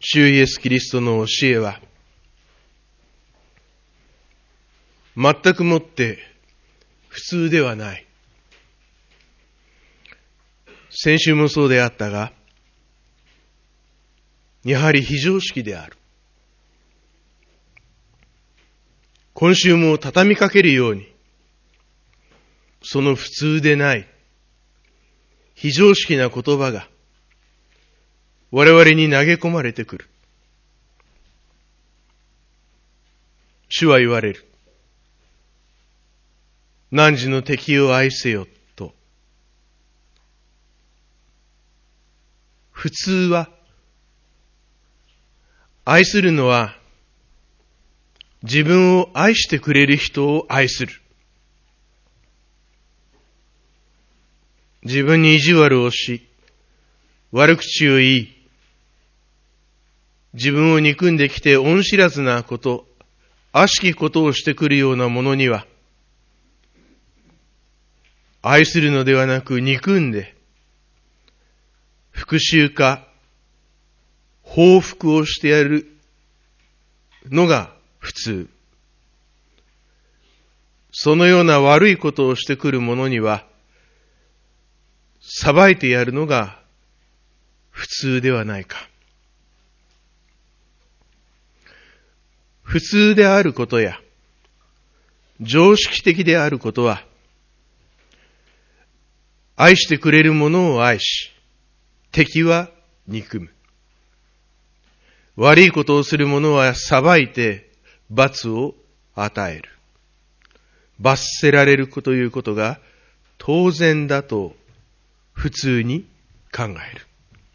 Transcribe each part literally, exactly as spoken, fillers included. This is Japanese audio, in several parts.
主イエスキリストの教えは、全くもって普通ではない。先週もそうであったが、やはり非常識である。今週も畳みかけるように、その普通でない、非常識な言葉が、我々に投げ込まれてくる。主は言われる。汝の敵を愛せよと。普通は、愛するのは、自分を愛してくれる人を愛する。自分に意地悪をし、悪口を言い、自分を憎んできて恩知らずなこと、悪しきことをしてくるようなものには、愛するのではなく憎んで、復讐か報復をしてやるのが普通。そのような悪いことをしてくる者には、裁いてやるのが普通ではないか。普通であることや、常識的であることは、愛してくれる者を愛し、敵は憎む。悪いことをする者は裁いて罰を与える。罰せられるということが当然だと普通に考える。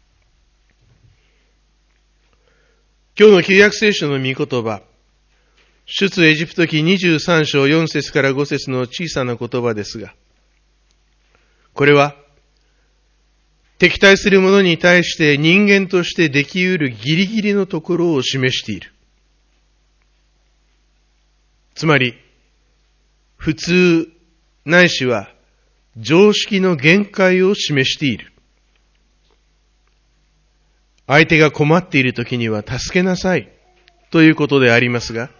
今日の旧約聖書の御言葉、出エジプト記にじゅうさん章よん節からご節の小さな言葉ですが、これは敵対する者に対して人間としてできうるギリギリのところを示している。つまり、普通ないしは常識の限界を示している。相手が困っているときには助けなさいということでありますが、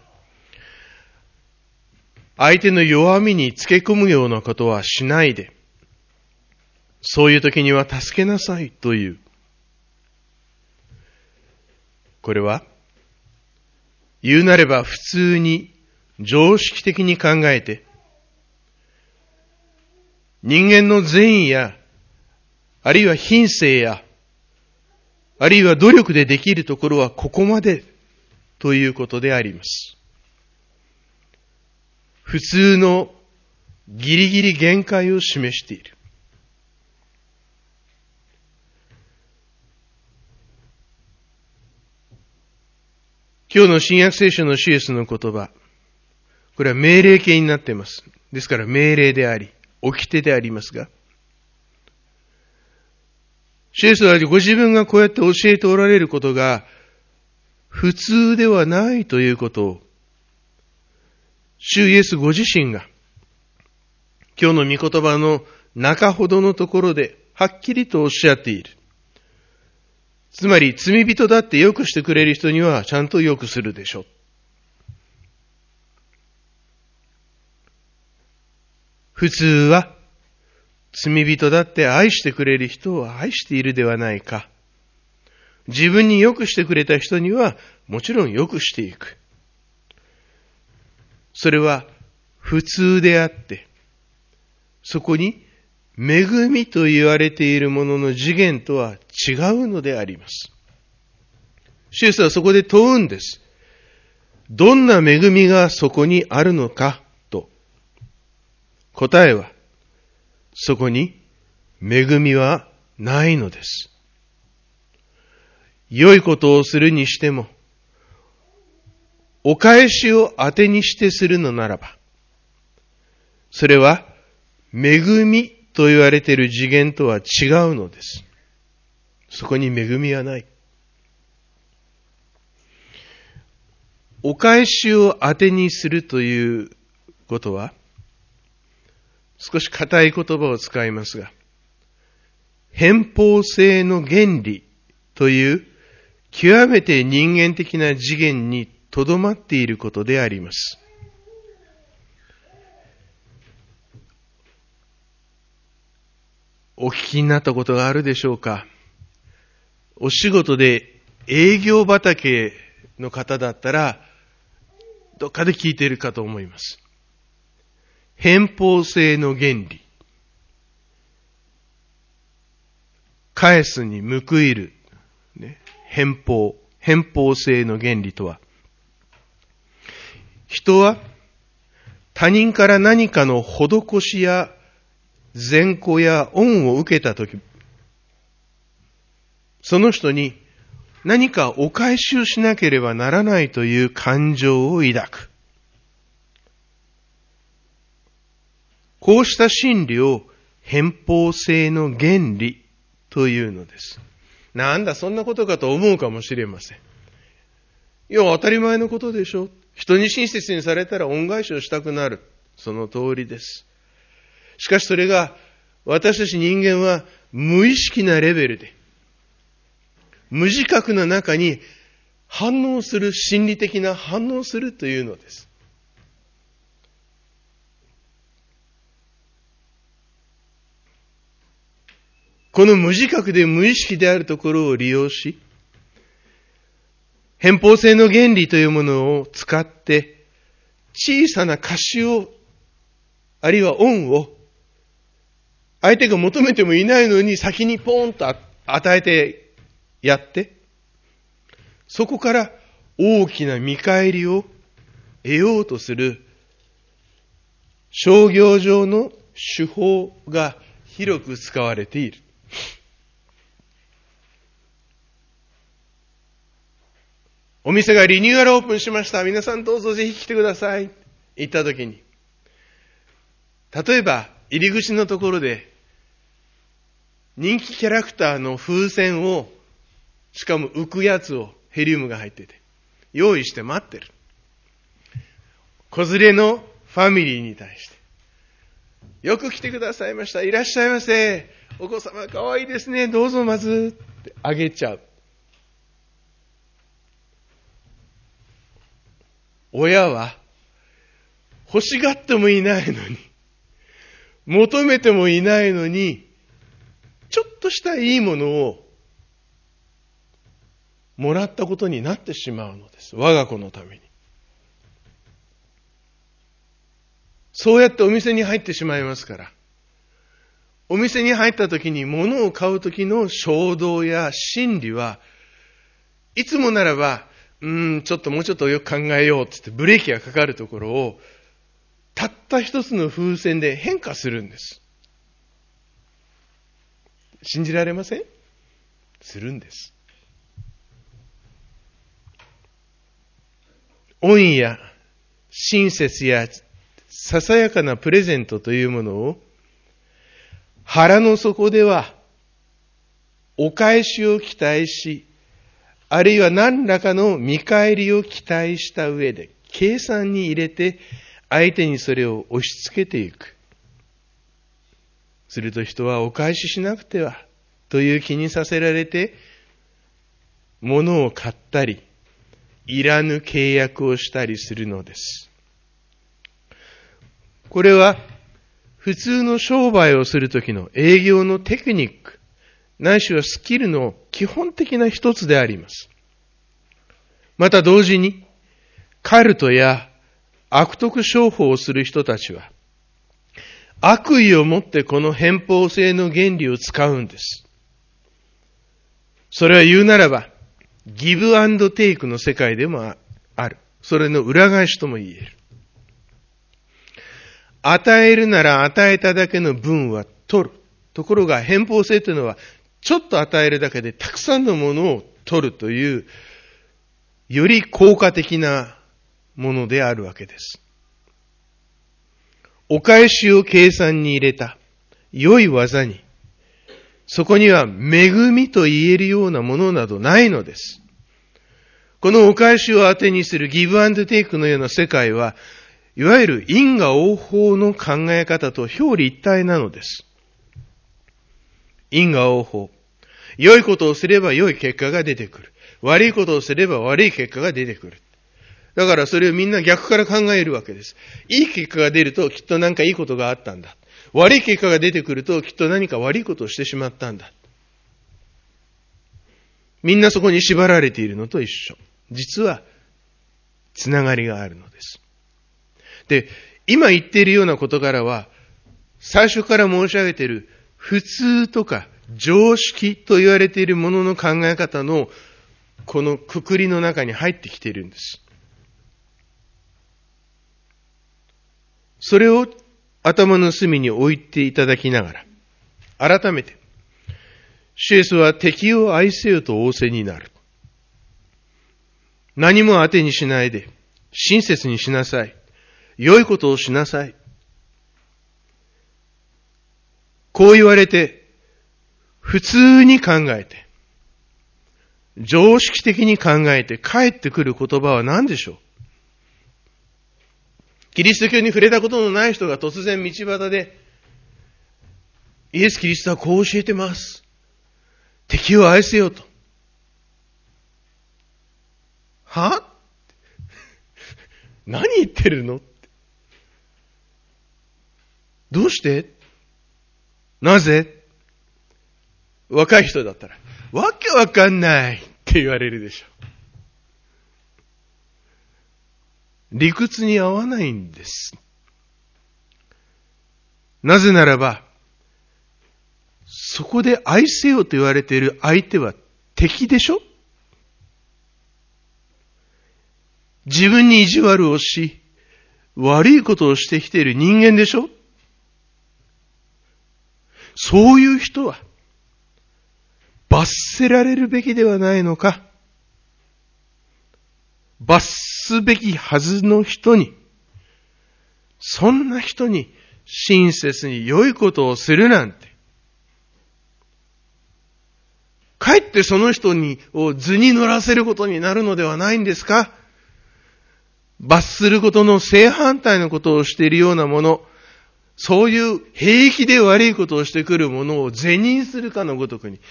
相手の弱みにつけ込むようなことはしないで、そういうときには助けなさいという。これは、言うなれば普通に常識的に考えて、人間の善意や、あるいは品性や、あるいは努力でできるところはここまでということであります。普通のギリギリ限界を示している。今日の新約聖書の主イエスの言葉、これは命令形になっています。ですから命令であり、掟でありますが、主イエスはご自分がこうやって教えておられることが普通ではないということを、主イエスご自身が今日の御言葉の中ほどのところではっきりとおっしゃっている。つまり罪人だって良くしてくれる人にはちゃんと良くするでしょう。普通は罪人だって愛してくれる人を愛しているではないか。自分に良くしてくれた人にはもちろん良くしていく。それは普通であって、そこに恵みと言われているものの次元とは違うのであります。主イエスはそこで問うんです。どんな恵みがそこにあるのかと。答えは、そこに恵みはないのです。良いことをするにしても、お返しを当てにしてするのならば、それは恵みと言われている次元とは違うのです。そこに恵みはない。お返しを当てにするということは、少し硬い言葉を使いますが、偏方性の原理という極めて人間的な次元にとどまっていることであります。お聞きになったことがあるでしょうか。お仕事で営業畑の方だったら、どっかで聞いているかと思います。偏方性の原理。返すに報いる。ね、偏方。偏方性の原理とは、人は他人から何かの施しや善行や恩を受けたとき、その人に何かお返しをしなければならないという感情を抱く。こうした心理を偏方性の原理というのです。なんだそんなことかと思うかもしれません。いや、当たり前のことでしょ。人に親切にされたら恩返しをしたくなる。その通りです。しかしそれが、私たち人間は無意識なレベルで、無自覚な中に反応する、心理的な反応するというのです。この無自覚で無意識であるところを利用し、偏方性の原理というものを使って、小さな貸しを、あるいは恩を、相手が求めてもいないのに先にポーンと与えてやって、そこから大きな見返りを得ようとする商業上の手法が広く使われている。お店がリニューアルオープンしました。皆さんどうぞぜひ来てください。言ったときに、例えば入り口のところで人気キャラクターの風船を、しかも浮くやつをヘリウムが入ってて用意して待ってる。子連れのファミリーに対して、よく来てくださいました。いらっしゃいませ。お子様かわいいですね。どうぞまずってあげちゃう。親は欲しがってもいないのに、求めてもいないのに、ちょっとしたいいものをもらったことになってしまうのです。我が子のために。そうやってお店に入ってしまいますから。お店に入った時に物を買う時の衝動や心理は、いつもならば、うーん、ちょっともうちょっとよく考えようって言ってブレーキがかかるところを、たった一つの風船で変化するんです。信じられません？するんです。恩や親切やささやかなプレゼントというものを、腹の底ではお返しを期待し、あるいは何らかの見返りを期待した上で、計算に入れて相手にそれを押し付けていく。すると人はお返ししなくてはという気にさせられて、物を買ったり、いらぬ契約をしたりするのです。これは普通の商売をするときの営業のテクニック、ないしはスキルの基本的な一つであります。また同時に、カルトや悪徳商法をする人たちは、悪意を持ってこの偏方性の原理を使うんです。それは言うならば、ギブアンドテイクの世界でもある。それの裏返しとも言える。与えるなら与えただけの分は取る。ところが偏方性というのは、ちょっと与えるだけでたくさんのものを取るという、より効果的なものであるわけです。お返しを計算に入れた良い技に、そこには恵みと言えるようなものなどないのです。このお返しを当てにするギブアンドテイクのような世界は、いわゆる因果応報の考え方と表裏一体なのです。因果応報。良いことをすれば良い結果が出てくる。 悪いことをすれば悪い結果が出てくる。だからそれをみんな逆から考えるわけです。いい結果が出るときっと何かいいことがあったんだ。悪い結果が出てくるときっと何か悪いことをしてしまったんだ。みんなそこに縛られているのと一緒。実は、つながりがあるのです。で、今言っているような事柄は、最初から申し上げている普通とか常識と言われているものの考え方のこのくくりの中に入ってきているんです。それを頭の隅に置いていただきながら、改めて、主イエスは敵を愛せよと仰せになる。何も当てにしないで、親切にしなさい。良いことをしなさい。こう言われて、普通に考えて、常識的に考えて返ってくる言葉は何でしょう？キリスト教に触れたことのない人が突然道端で、イエス・キリストはこう教えてます。敵を愛せよと。は？何言ってるの？どうして？なぜ？若い人だったら、わけわかんないって言われるでしょう。理屈に合わないんです。なぜならば、そこで愛せよと言われている相手は敵でしょ？自分に意地悪をし、悪いことをしてきている人間でしょ？そういう人は、罰せられるべきではないのか？罰すべきはずの人に、そんな人に親切に良いことをするなんて、かえってその人にを図に乗らせることになるのではないんですか？罰することの正反対のことをしているようなもの、そういう平気で悪いことをしてくるものを是認するかのごとくに、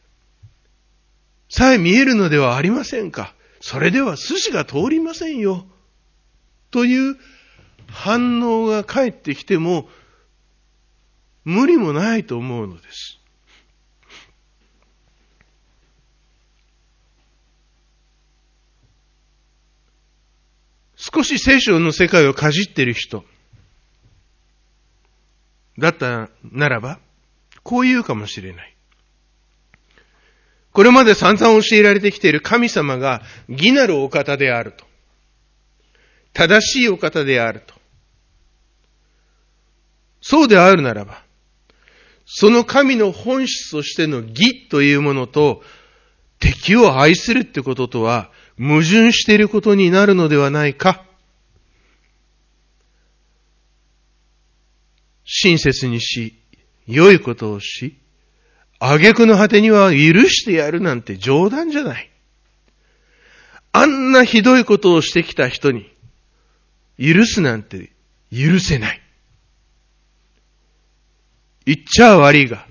さえ見えるのではありませんか。それでは筋が通りませんよ。という反応が返ってきても、無理もないと思うのです。少し聖書の世界をかじっている人だったならば、こう言うかもしれない。これまで散々教えられてきている神様が義なるお方であると。正しいお方であると。そうであるならば、その神の本質としての義というものと、敵を愛するってこととは矛盾していることになるのではないか。親切にし、良いことをし、挙句の果てには許してやるなんて冗談じゃない。あんなひどいことをしてきた人に、許すなんて許せない。言っちゃ悪いが、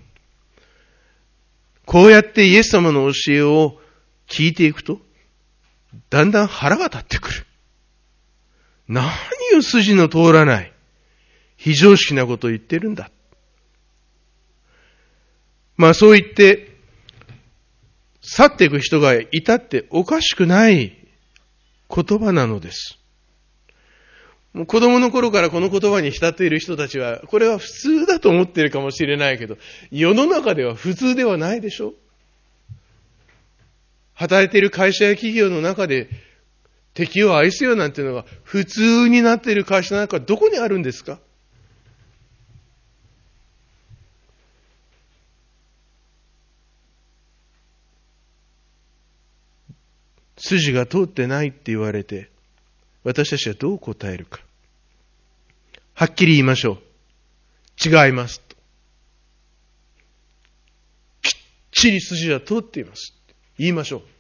こうやってイエス様の教えを聞いていくと、だんだん腹が立ってくる。何を筋の通らない、非常識なことを言ってるんだ。まあそう言って、去っていく人がいたっておかしくない言葉なのです。もう子供の頃からこの言葉に浸っている人たちは、これは普通だと思っているかもしれないけど、世の中では普通ではないでしょ。働いている会社や企業の中で、敵を愛すようなんていうのが普通になっている会社なんかどこにあるんですか？筋が通ってないって言われて、私たちはどう答えるか。はっきり言いましょう。違いますと。きっちり筋は通っています。言いましょう。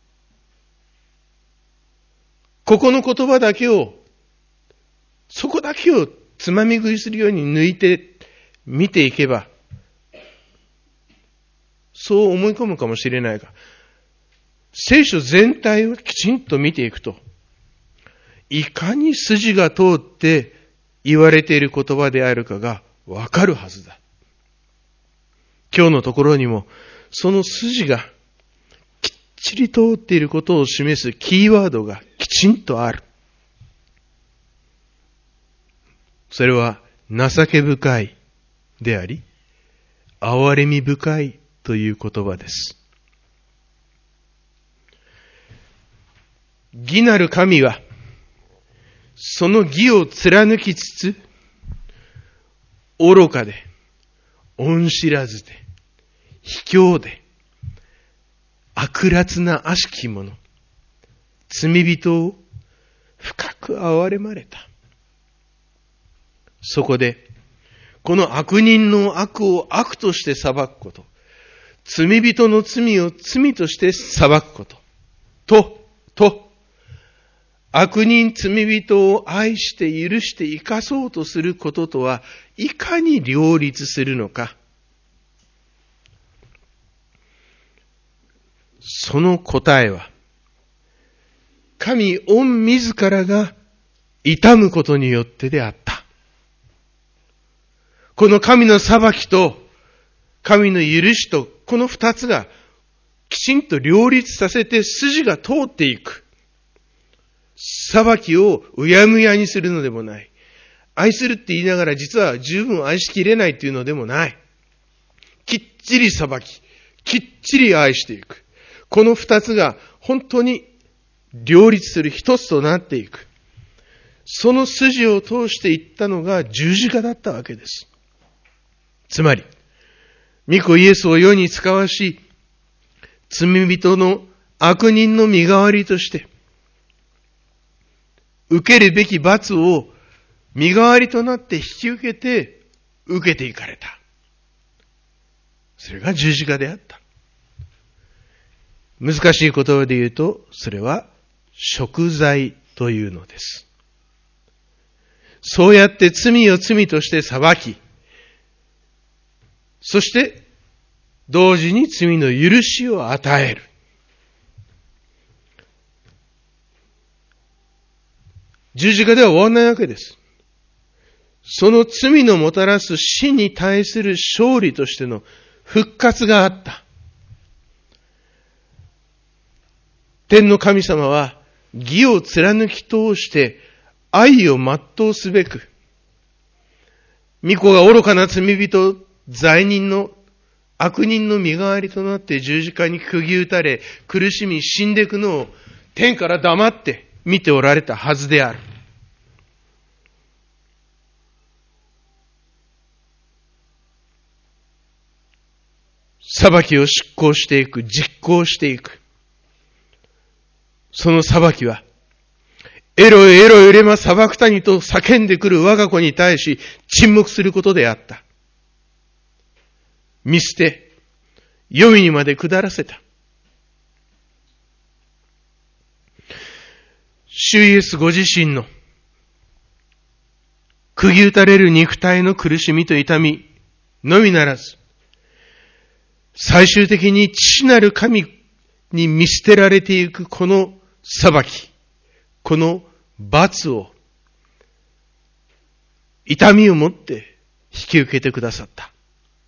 ここの言葉だけを、そこだけをつまみ食いするように抜いて見ていけば、そう思い込むかもしれないが、 聖書全体をきちんと見ていくと、いかに筋が通って言われている言葉であるかがわかるはずだ。今日のところにも、その筋がきっちり通っていることを示すキーワードがきちんとある。それは情け深いであり、憐れみ深いという言葉です。義なる神は、その義を貫きつつ、愚かで、恩知らずで、卑怯で、悪辣な悪しき者、罪人を深く憐れまれた。そこで、この悪人の悪を悪として裁くこと、罪人の罪を罪として裁くこと、と、と、悪人罪人を愛して許して生かそうとすることとはいかに両立するのか。その答えは、神御自らが悼むことによってであった。この神の裁きと神の許しとこの二つがきちんと両立させて筋が通っていく。裁きをうやむやにするのでもない。愛するって言いながら実は十分愛しきれないっていうのでもない。きっちり裁き、きっちり愛していく。この二つが本当に両立する一つとなっていく。その筋を通していったのが十字架だったわけです。つまり、御子イエスを世に使わし、罪人の悪人の身代わりとして、受けるべき罰を身代わりとなって引き受けて、受けていかれた。それが十字架であった。難しい言葉で言うと、それは贖罪というのです。そうやって罪を罪として裁き、そして同時に罪の許しを与える。十字架では終わらないわけです。その罪のもたらす死に対する勝利としての復活があった。天の神様は義を貫き通して愛を全うすべく、御子が愚かな罪人、罪人の悪人の身代わりとなって十字架に釘打たれ、苦しみ死んでいくのを天から黙って見ておられたはずである。裁きを執行していく、実行していく。その裁きは、エロエロエレマサバクタニと叫んでくる我が子に対し沈黙することであった。見捨て、黄泉にまで下らせた。主イエスご自身の釘打たれる肉体の苦しみと痛みのみならず、最終的に父なる神に見捨てられていくこの裁き、この罰を痛みをもって引き受けてくださった。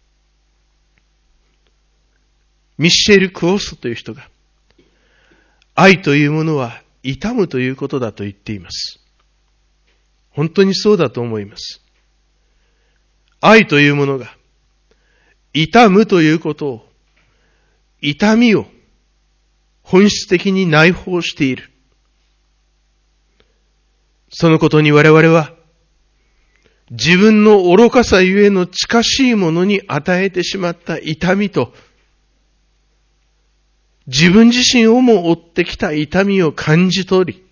ミッシェル・クオストという人が、愛というものは痛むということだと言っています。本当にそうだと思います。愛というものが、痛むということを、痛みを本質的に内包している。そのことに我々は、自分の愚かさゆえの近しいものに与えてしまった痛みと、自分自身をも追ってきた痛みを感じ取り、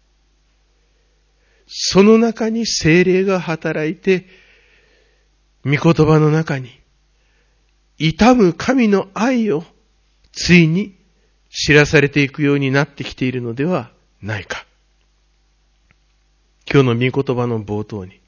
その中に聖霊が働いて、御言葉の中に、痛む神の愛をついに知らされていくようになってきているのではないか。今日の御言葉の冒頭に、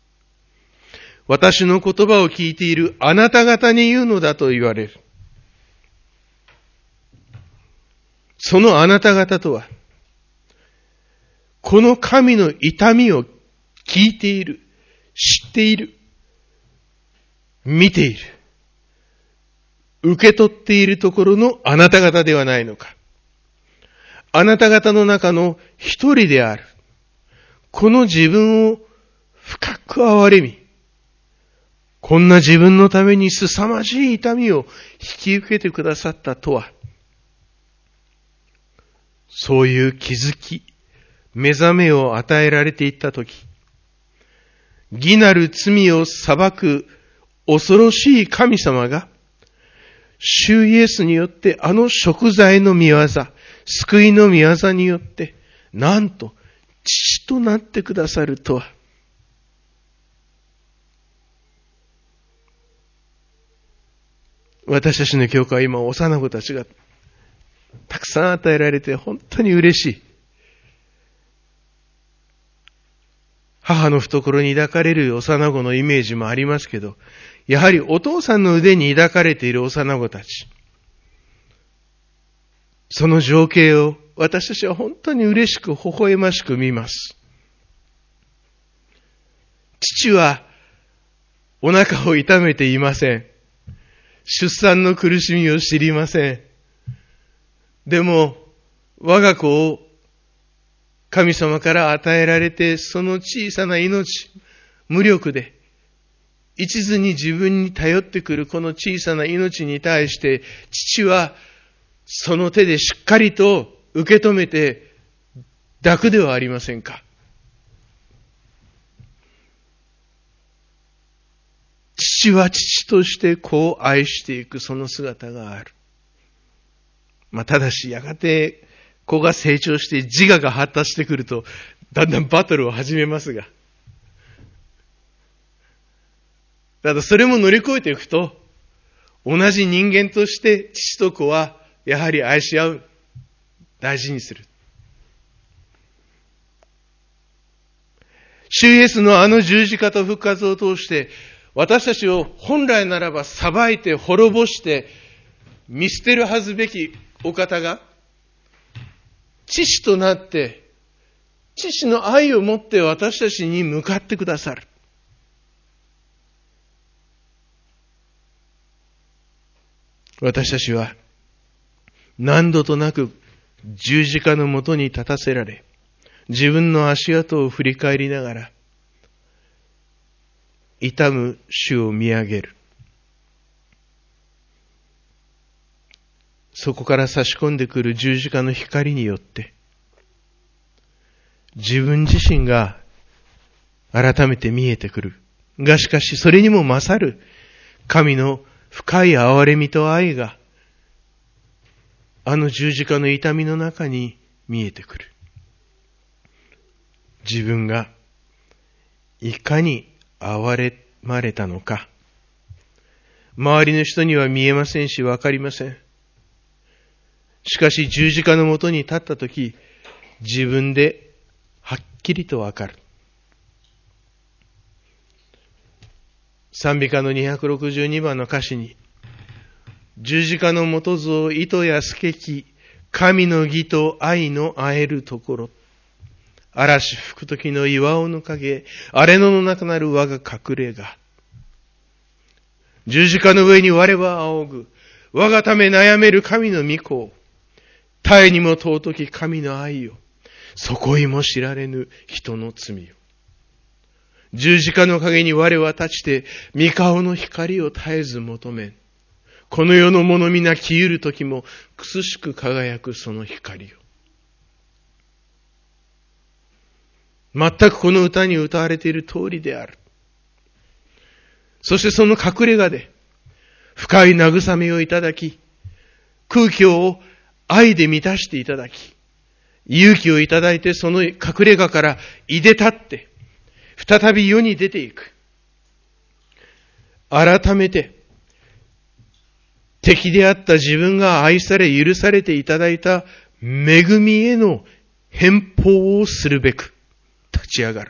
私の言葉を聞いているあなた方に言うのだと言われる。 そのあなた方とは、この神の痛みを聞いている、知っている、見ている、受け取っているところのあなた方ではないのか。あなた方の中の一人である。この自分を深く憐れみ、こんな自分のために凄まじい痛みを引き受けてくださったとは、そういう気づき、目覚めを与えられていったとき、義なる罪を裁く恐ろしい神様が、主イエスによってあの贖罪の御業、救いの御業によって、なんと父となってくださるとは。私たちの教会は今、幼子たちがたくさん与えられて本当に嬉しい。母の懐に抱かれる幼子のイメージもありますけど、やはりお父さんの腕に抱かれている幼子たち。その情景を私たちは本当に嬉しく微笑ましく見ます。父はお腹を痛めていません。出産の苦しみを知りません。でも、我が子を神様から与えられて、その小さな命、無力で、一途に自分に頼ってくるこの小さな命に対して、父はその手でしっかりと受け止めて抱くではありませんか。父は父として子を愛していくその姿がある。まあ、ただしやがて子が成長して自我が発達してくるとだんだんバトルを始めますが、ただそれも乗り越えていくと、同じ人間として父と子はやはり愛し合う、大事にする。主イエスのあの十字架と復活を通して、私たちを本来ならば裁いて滅ぼして見捨てるはずべきお方が、父となって、父の愛を持って私たちに向かってくださる。私たちは何度となく十字架のもとに立たせられ、自分の足跡を振り返りながら、痛む主を見上げる。そこから差し込んでくる十字架の光によって、自分自身が改めて見えてくる。がしかしそれにも勝る神の深い憐れみと愛が、あの十字架の痛みの中に見えてくる。自分がいかに憐れまれたのか、周りの人には見えませんしわかりません。しかし十字架のもとに立ったとき、自分ではっきりとわかる。賛美歌のにひゃくろくじゅうにばんの歌詞に、十字架の元像、糸や透けき、神の義と愛の会えるところ。嵐吹く時の岩尾の影、荒れ野の中なる我が隠れ家。十字架の上に我は仰ぐ、我がため悩める神の御子を、絶えにも尊き神の愛を、底いも知られぬ人の罪を。十字架の陰に我は立ちて、御顔の光を絶えず求め、この世のもの皆消ゆる時も、くすしく輝くその光を。全くこの歌に歌われている通りである。そしてその隠れ家で、深い慰めをいただき、空虚を愛で満たしていただき、勇気をいただいてその隠れ家からいで立って、再び世に出ていく。改めて、敵であった自分が愛され許されていただいた恵みへの返報をするべく立ち上がる。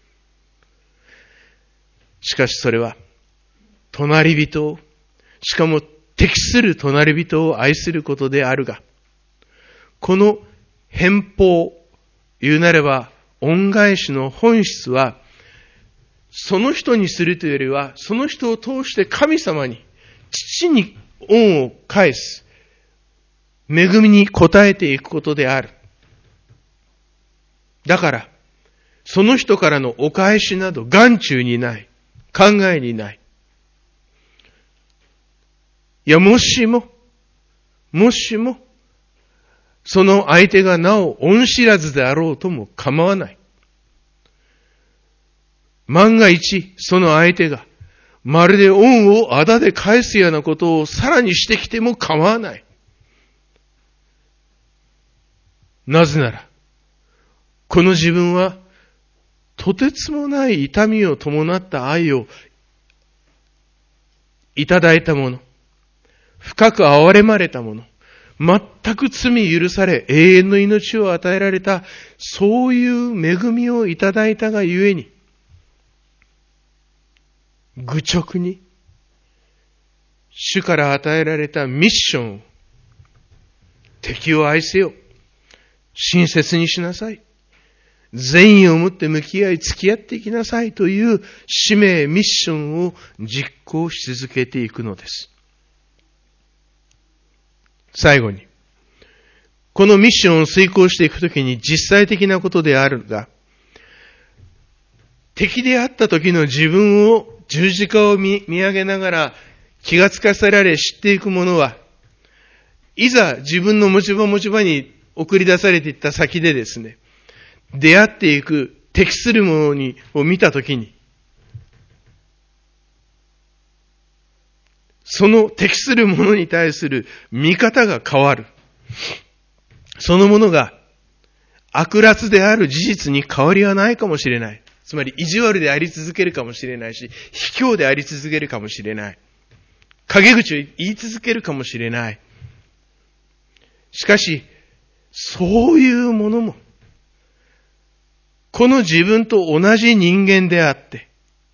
しかしそれは、隣人を、しかも適する隣人を愛することであるが、 この返報、言うなれば恩返しの本質は、その人にするというよりは、その人を通して神様に、父に恩を返す、恵みに応えていくことである。だから、その人からのお返しなど眼中にない。考えにない。いや、もしも、もしも、その相手がなお恩知らずであろうとも構わない。万が一、その相手が、まるで恩をあだで返すようなことをさらにしてきても構わない。なぜなら、この自分は、とてつもない痛みを伴った愛をいただいたもの、深く憐れまれたもの、全く罪許され永遠の命を与えられた、そういう恵みをいただいたがゆえに、愚直に主から与えられたミッションを、敵を愛せよ、親切にしなさい、善意を持って向き合い付き合っていきなさいという使命、ミッションを実行し続けていくのです。最後に、このミッションを遂行していくときに実際的なことであるが、敵であった時の自分を十字架を 見, 見上げながら気がつかせられ知っていくものは、いざ自分の持ち場持ち場に送り出されていった先でですね、出会っていく適するものにを見たときに、その適するものに対する見方が変わる。そのものが悪辣である事実に変わりはないかもしれない。つまり意地悪であり続けるかもしれないし、卑怯であり続けるかもしれない。陰口を言い続けるかもしれない。しかし、そういうものも、この自分と同じ人間であって、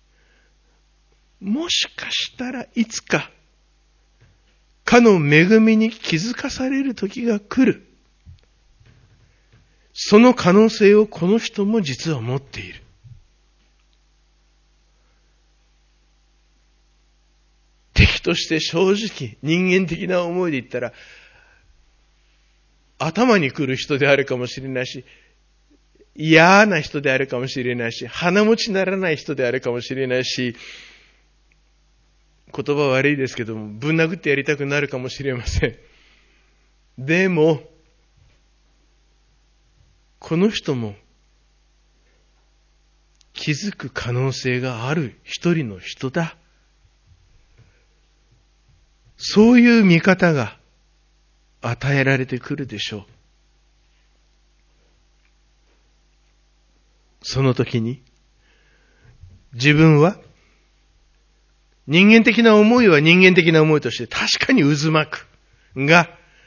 もしかしたらいつか、かの恵みに気づかされる時が来る。その可能性をこの人も実は持っている。敵として正直、人間的な思いで言ったら、頭に来る人であるかもしれないし、嫌な人であるかもしれないし、鼻持ちならない人であるかもしれないし、言葉悪いですけども、ぶん殴ってやりたくなるかもしれません。でも、この人も気づく可能性がある一人の人だ。そういう見方が与えられてくるでしょう。その時に、自分は、人間的な思いは人間的な思いとして確かに渦巻く。が、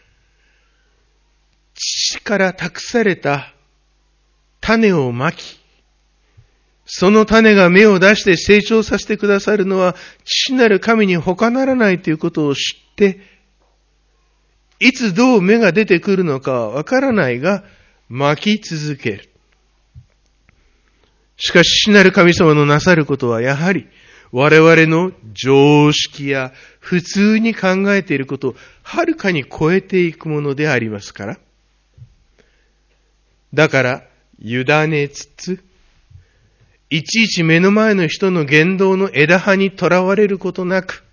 父から託された種をまき、その種が芽を出して成長させてくださるのは父なる神に他ならないということを知って、いつどう芽が出てくるのかはわからないが、まき続ける。しかし父なる神様のなさることはやはり我々の常識や普通に考えていることをはるかに超えていくものでありますから。だから、委ねつつ、いちいち目の前の人の言動の枝葉にとらわれることなく、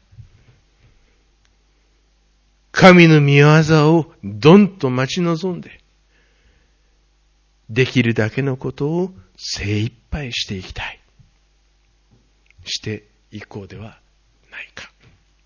神の御業をどんと待ち望んで、できるだけのことを精一杯していきたい。していこうではないか。